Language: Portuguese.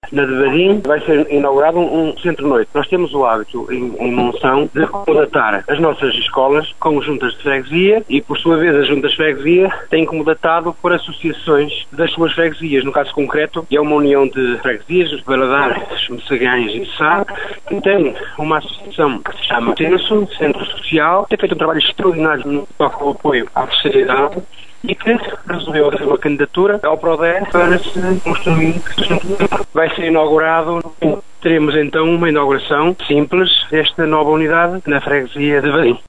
na de Vadim, vai ser inaugurado um centro-noite. Nós temos o hábito em Monção de comodatar as nossas escolas com juntas de freguesia e, por sua vez, as juntas de freguesia têm comodatado por associações das suas freguesias. No caso concreto, é uma união de freguesias, Valadares, Messagães e Sá, que tem uma associação que se chama Tenso, Centro Social, tem feito um trabalho extraordinário no apoio à terceira idade e que resolveu fazer uma candidatura ao PRODE para se construir. Vai ser inaugurado. Teremos então uma inauguração simples desta nova unidade na freguesia de Vadim.